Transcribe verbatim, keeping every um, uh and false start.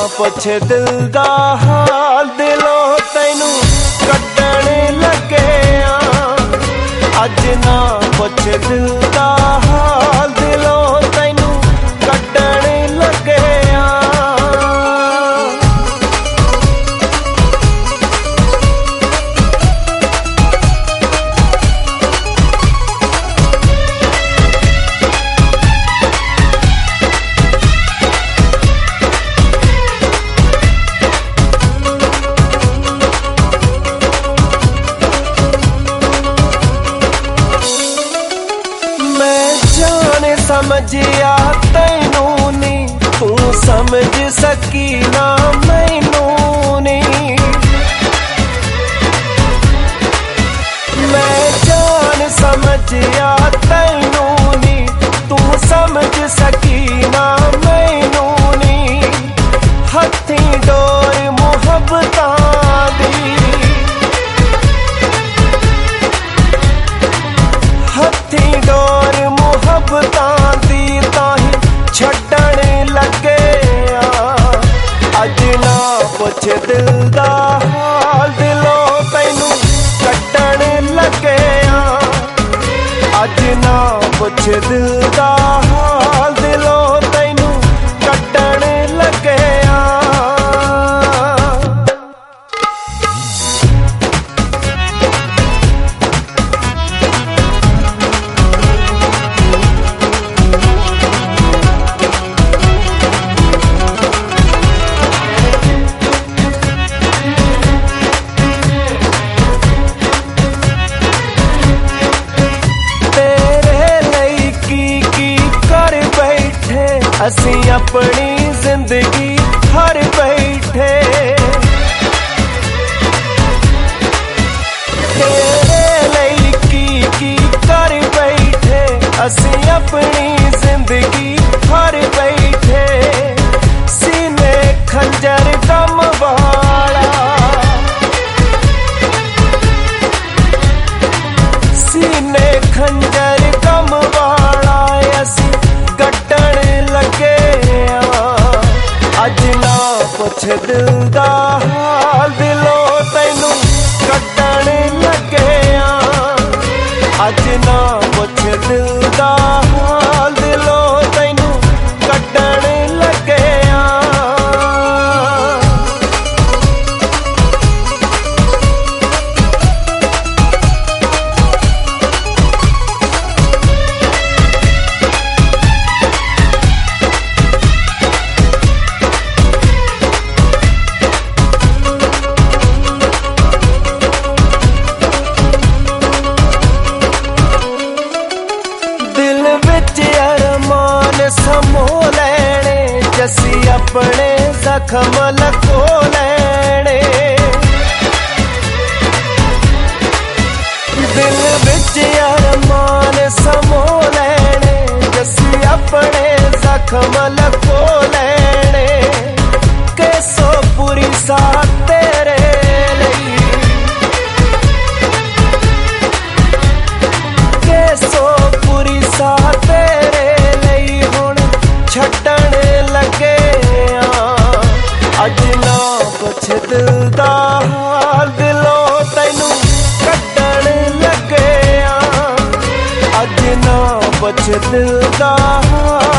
पुछ दिल दा हाल, दिलों तैनू कड्डण लगे अज ना पुछ दिल दा हाल, दिलों तैनू कड्डण लगे। समझिया तैनू नी, तू समझ सकी ना मैनू नी। मैं जान समझिया तैनू नी, तू समझ सकी ना मैनू नी। हथी डोर मुहब्बतां दी, हथी डोर मुहब्बतां छड्डण लगे अज ना पुछ दिल दा हाल, दिलों तैनू कड्डण लगे अज ना पुछ दिल दा हाल, दिलों तैनू कड्डण लगे। असी अपनी जिंदगी हर बैठे, तेरे लई की की कर बैठे। असी अपनी जिंदगी हर बैठे, सीने खंजर दम वाला, सीने खंजर दम वाला असी कड्डण लगे अज ना पुछ दिल दा हाल, दिलों तैनू कड्डण लगे अज ना पुछ दिल दा हाल, दिलों तैनू कड्डण लगे। समो लैने जसी अपने जख्म लको लैने, दिल विच अरमान समो लैने जसी अपने जख्म लको लैने। कैसो पूरी सा तेरे लई, कैसो पूरी सा तेरे छड्डण लगे अज ना पुछ दिल दा हाल, दिलों तैनू कड्डण लगे अज ना पुछ दिल दा हाल।